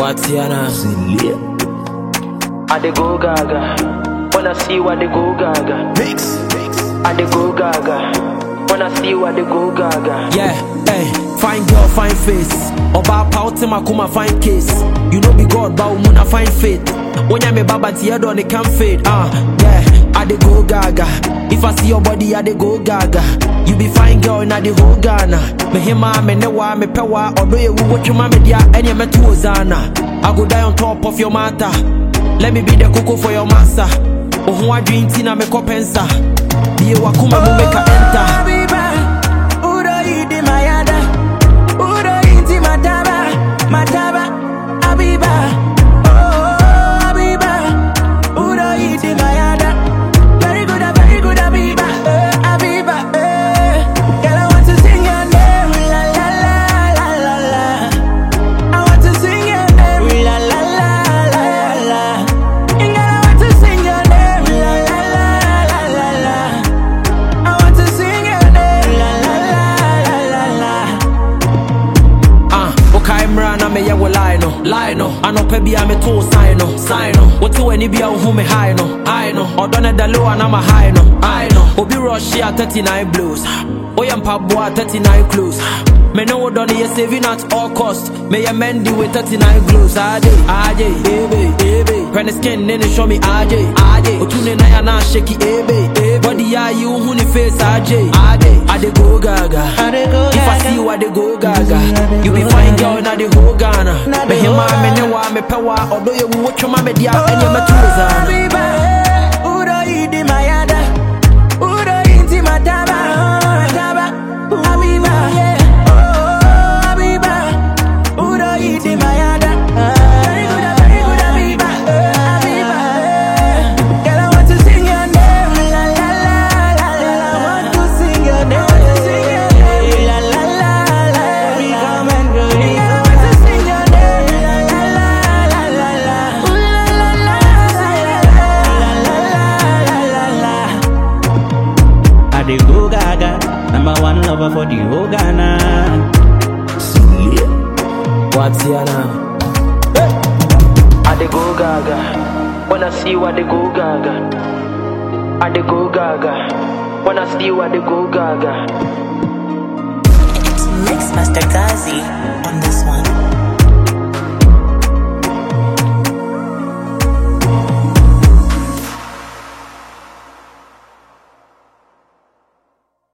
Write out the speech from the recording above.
Watiana I dey go gaga. Wanna see what they go gaga. Mix. I dey go gaga. Wanna see what they go gaga. Yeah, hey, fine girl, fine face. Oba pauti makuma fine case. You know be God, but umuna fine faith. When ya me baba tiedo on it can fade. Yeah, I dey go gaga. If I see your body, I dey go gaga. You be fine girl in the whole Ghana. Me hima, me newa, me pewa. Although you watch your mama dia, and you met to Ozana. I go die on top of your matter. Let me be the cocoa for your master. Oh, who I drink tina me kopensa. Be a wakuma mo make a enter. Abiba, Udo yidi mayada. Udo yidi mataba. Abiba, oh Abiba, Udo yidi mayada. Very good, Abiba. Abiba, girl, I want to sing your name, la la la la la la. I want to sing your name, la la la la la. Girl, I want to sing your name, la la la la la. I want to sing your name, la la la la la. Okay, mrana me ya wo lie no. Anope bia me to sign no. What to any bia who me high no. Odone da low and I'm a high no. Obi rush here 39 blues. Oyampa boy 39 clues. Me know done ye saving at all cost. Me ya mendy with 39 glues. AJ, baby. When the skin then it show me AJ. Otune na ya na shaky, baby. Body ya you who ni face AJ. I dey go gaga. If I see you, I dey go gaga. You be fine girl na the whole Ghana. Me hima, me newa, me pewa. Although you watch your mama dia, and you met to Abiba, Udo yidi mayada. Udo yidi mataba. Abiba, oh Abiba, Udo yidi mayada. Very good, Abiba. Girl, I want to sing your name, la la la la la. I want to sing your name, la la la la. Come and go, girl, I want to sing your name, la la la la la. Ooh la la la. I dey go gaga, number one lover for the whole Ghana. Watiana. I dey go gaga. Wanna see what they go gaga. I dey go gaga. Wanna see what they go gaga. Mix Master Gazi on this one.